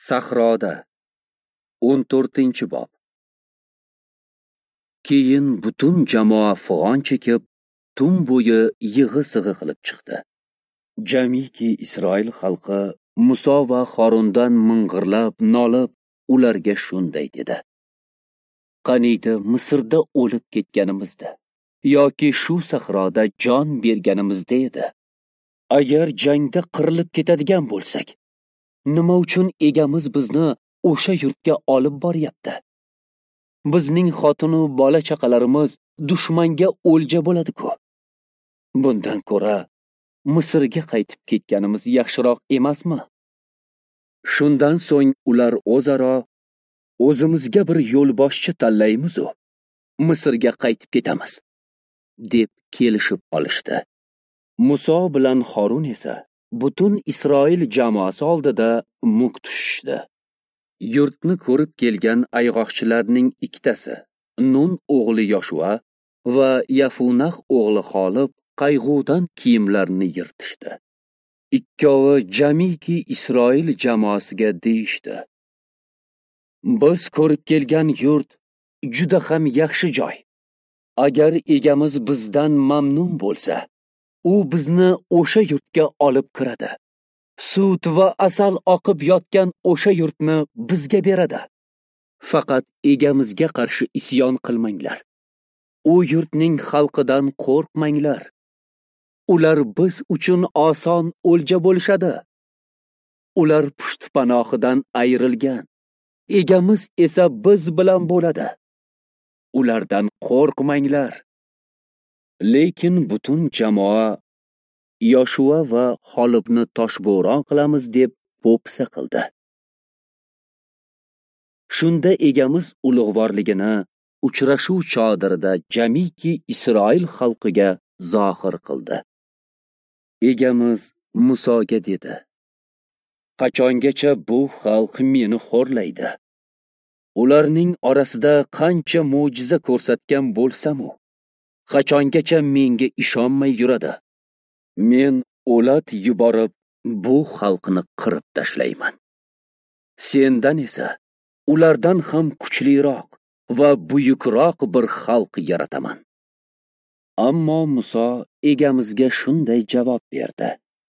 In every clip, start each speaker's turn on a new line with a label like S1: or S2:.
S1: Sahroda 14-bob. Keyin butun jamoa fig'on chekib, tun bo'yi yig'i-sig'i qilib chiqdi. Jamiki Isroil xalqi Muso va Harundan ming'irlab, nolib, ularga shunday dedi: Qaniydi Misrda o'lib ketganimizda yoki shu sahroda jon berganimizda edi. Agar jangda qirilib ketadigan bo'lsak, nima uchun egamiz bizni o'sha yurtga olib boryapti? Bizning xotinu bola chaqalarimiz dushmanga o'lja bo'ladi-ku. Bundan ko'ra Misrga qaytib ketganimiz yaxshiroq emasmi? Shundan so'ng ular o'zaro o'zimizga bir yo'lboshchi tanlaymiz-u Misrga qaytib ketamiz deb kelishib olishdi. Muso bilan Harun esa butun Isroil jamoasi oldida muk tushishdi. Yurtni ko'rib kelgan ayg'oqchilarning ikkitasi, Nun o'g'li Yoshua va Yafunah o'g'li Xolib qayg'udan kiyimlarini yirtishdi. Ikkovi jamiki Isroil jamoasiga deyishdi: Biz ko'rib kelgan yurt juda ham yaxshi joy. Agar egamiz bizdan mamnun bo'lsa, u bizni o'sha yurtga olib kiradi. Sut va asal oqib yotgan o'sha yurtni bizga beradi. Faqat egamizga qarshi isyon qilmanglar. U yurtning xalqidan qo'rqmanglar. Ular biz uchun oson o'lja bo'lishadi. Ular pusht-panohidan ayrilgan. Egamiz esa biz bilan bo'ladi. Ulardan qo'rqmanglar. Lekin butun jamoa Yoshua va Xolibni toshbo'ron qilamiz deb po'pisa qildi. Shunda egamiz ulug'vorligini uchrashuv chodirida jamiki Isroil xalqiga zohir qildi. Egamiz Musoga dedi: Qachongacha bu xalq meni xo'rlaydi? Ularning orasida qancha mo'jiza ko'rsatgan bo'lsam-u, qachongacha menga ishonmay yuradi? Men o'lat yuborib bu xalqni qirib tashlayman. Sendan esa ulardan ham kuchliroq va buyukroq bir xalq yarataman. Ammo Muso egamizga shunday javob berdi: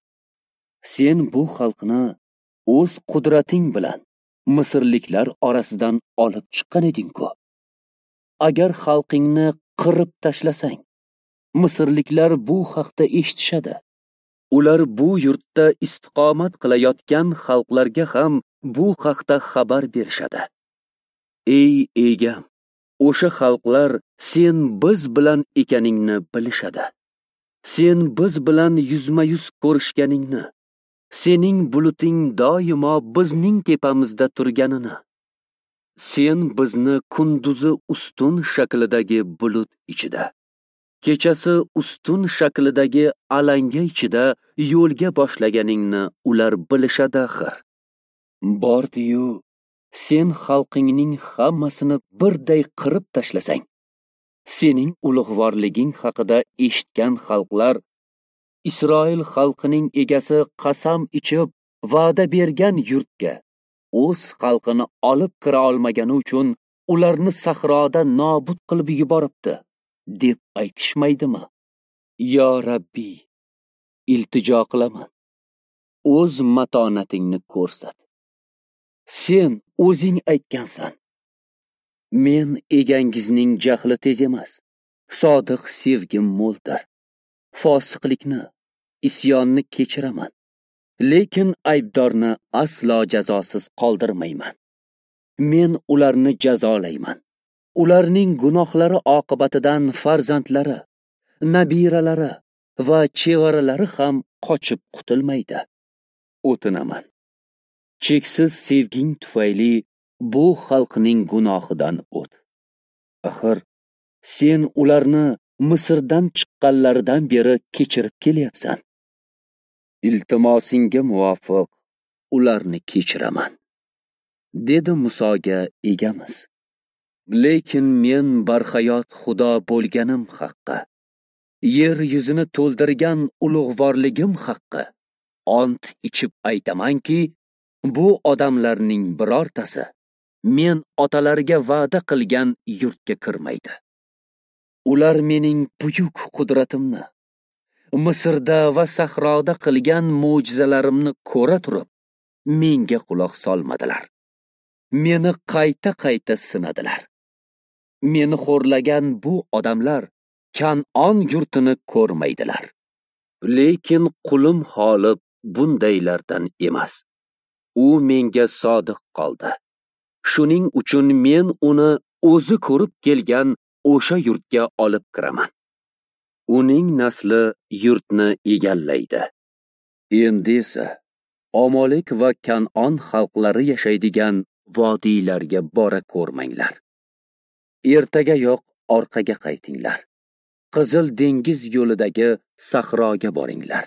S1: Sen bu xalqni o'z qudrating bilan Misrliklar orasidan olib chiqqan eding-ku. Agar xalqingni qirib tashlasang, Misrliklar bu haqda eshitishadi. Ular bu yurtda istiqomat qilayotgan xalqlarga ham bu haqda xabar berishadi. Ey egam, o'sha xalqlar sen biz bilan ekaningni bilishadi. Sen biz bilan yuzma-yuz ko'rishganingni, sening buluting doimo bizning tepamizda turganini, sen bizni kunduzi ustun shaklidagi bulut ichida, kechasi ustun shaklidagi alanga ichida yo'lga boshlaganingni ular bilishadi axir. Bordi-yu, sen xalqingning hammasini birday qirib tashlasang, sening ulug'vorliging haqida eshitgan xalqlar Isroil xalqining egasi qasam ichib va'da bergan yurtga o'z xalqini olib kira olmagani uchun ularni sahroda nobud qilib yuboribdi deb aytishmaydimi? Yo Rabbiy, iltijo qilaman, o'z matonatingni ko'rsat. Sen o'zing aytgansan: Men egangizning jahli tez emas, sodiq sevgim mo'ldir. Fosiqlikni, isyonni kechiraman, lekin aybdorni aslo jazosiz qoldirmayman. Men ularni jazolayman. Ularning gunohlari oqibatidan farzandlari, nabiralari va chevaralari ham qochib qutulmaydi. O'tinaman. Cheksiz sevging tufayli bu xalqning gunohidan o't. Axir sen ularni Misrdan chiqqanlaridan beri kechirib kelyapsan. Iltimosingga muvofiq ularni kechiraman, dedi Musoga egamiz. Lekin men barhayot Xudo bo'lganim haqqi, yer yuzini to'ldirgan ulug'vorligim haqqi ont ichib aytamanki, Bu odamlarning birortasi men otalariga va'da qilgan yurtga kirmaydi. Ular mening buyuk qudratimni, Misrda va sahroda qilgan mo'jizalarimni ko'ra turib, menga quloq solmadilar. Meni qayta sinadilar. Meni xo'rlagan bu odamlar Kan'on yurtini ko'rmaydilar. Lekin qulim Xolib bundaylardan emas. U menga sodiq qoldi. Shuning uchun men uni o'zi ko'rib kelgan o'sha yurtga olib kiraman. Uning nasli yurtni egallaydi. Endi esa Omolik va Kan'on xalqlari yashaydigan vodiylarga bora ko'rmanglar. Ertagayoq orqaga qaytinglar. Qizil dengiz yo'lidagi sahroga boringlar.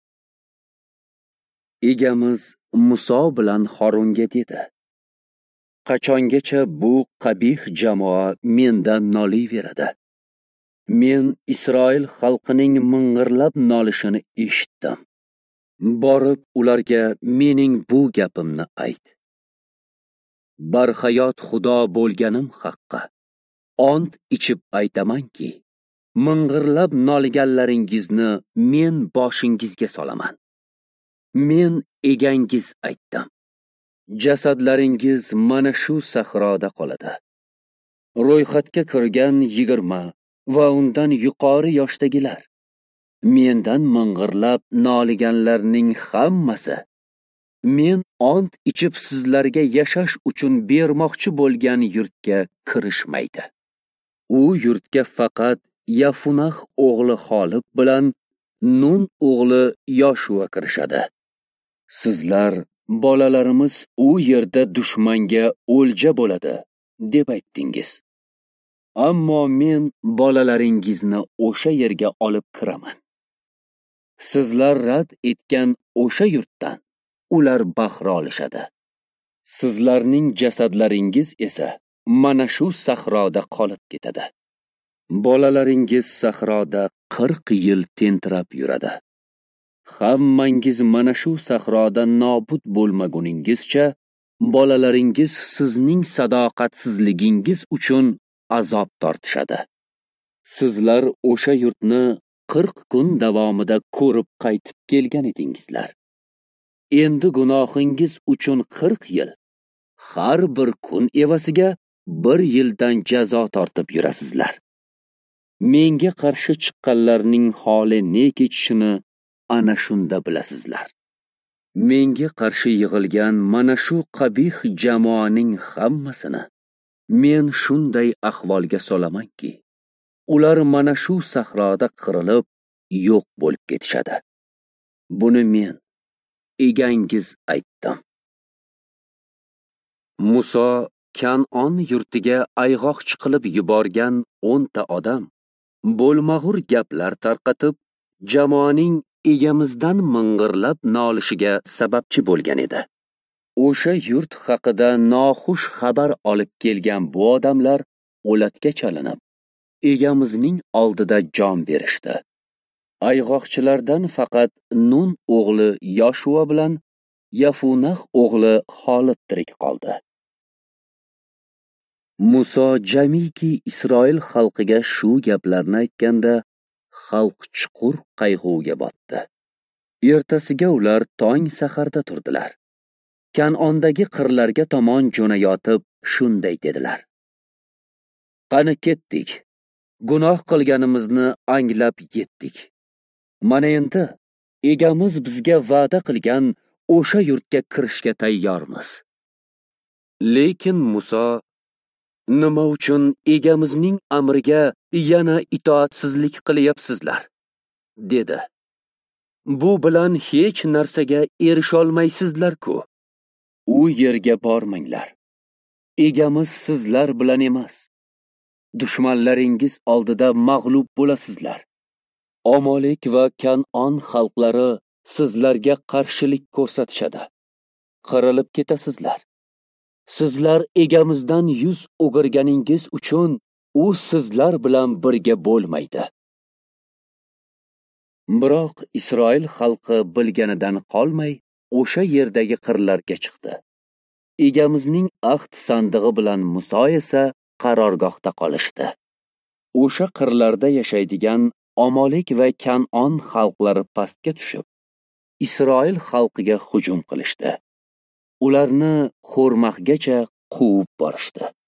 S1: Egamiz Muso bilan Harunga dedi: Qachongacha bu qabih jamoa mendan noliyveradi? Men Isroil xalqining ming'irlab nolishini eshitdim. Borib ularga mening bu gapimni ayt. Barhayot Xudo bo'lganim haqqi ont ichib aytamanki, ming'irlab nolganlaringizni men boshingizga solaman. Men egangiz aytdim. Jasadlaringiz mana shu sahroda qoladi. Ro'yxatga kirgan 20 va undan yuqori yoshdagilar, mendan ming'irlab noliganlarning hammasi men ont ichib sizlarga yashash uchun bermoqchi bo'lgan yurtga kirishmaydi. U yurtga faqat Yafunah o'g'li Xolib bilan Nun o'g'li Yoshua kirishadi. Sizlar bolalarimiz u yerda dushmanga o'lja bo'ladi deb aytdingiz. Ammo men bolalaringizni o'sha yerga olib kiraman. Sizlar rad etgan o'sha yurtdan ular bahra olishadi. Sizlarning jasadlaringiz esa mana shu sahroda qolib ketadi. Bolalaringiz sahroda 40 yil tentirab yuradi. Hammangiz mana shu sahroda nobud bo'lmaguningizcha bolalaringiz sizning sadoqatsizligingiz uchun azob tortishadi. Sizlar o'sha yurtni 40 kun davomida ko'rib qaytib kelgan edingizlar. Endi gunohingiz uchun 40 yil, har bir kun evasiga 1 yildan jazo tortib yurasizlar. Menga qarshi chiqqanlarning holi ne kechishini ana shunda bilasizlar. Menga qarshi yig'ilgan mana shu qabih jamoaning hammasini men shunday ahvolga solamanki, ular mana shu sahroda qirilib yo'q bo'lib ketishadi. Buni men egangiz aytdim. Muso Kan'on yurtiga ayg'oqchi qilib yuborgan 10 ta odam bo'lmag'ur gaplar tarqatib, jamoaning egamizdan ming'irlab nolishiga sababchi bo'lgan edi. O'sha yurt haqida noxush xabar olib kelgan bu odamlar o'latga chalinib, egamizning oldida jon berishdi. Ayg'oqchilardan faqat Nun o'g'li Yoshua bilan Yafunah o'g'li Xolib tirik qoldi. Muso jamiki Isroil xalqiga shu gaplarni aytganda, xalq chuqur qayg'uga botdi. Ertasiga ular tong saharda turdilar. Kan'ondagi qirlarga tomon jo'nayotib shunday dedilar: Qani ketdik. Gunoh qilganimizni anglab yetdik. Mana endi egamiz bizga va'da qilgan o'sha yurtga kirishga tayyormiz. Lekin Muso, nima uchun egamizning amriga yana itoatsizlik qilyapsizlar? dedi. Bu bilan hech narsaga erisholmaysizlar-ku. U yerga bormanglar. Egamiz sizlar bilan emas. Dushmanlaringiz oldida mag'lub bo'lasizlar. Omolik va Kan'on xalqlari sizlarga qarshilik ko'rsatishadi. Qirilib ketasizlar. Sizlar egamizdan yuz o'girganingiz uchun u sizlar bilan birga bo'lmaydi. Biroq Isroil xalqi bilganidan qolmay o'sha yerdagi qirlarga chiqdi. Egamizning ahd sandig'i bilan Muso esa qarorgohda qolishdi. O'sha qirlarda yashaydigan Amolik va Kanon xalqlari pastga tushib, Isroil xalqiga hujum qilishdi. Ularni Xo'rmaqgacha quvib borishdi.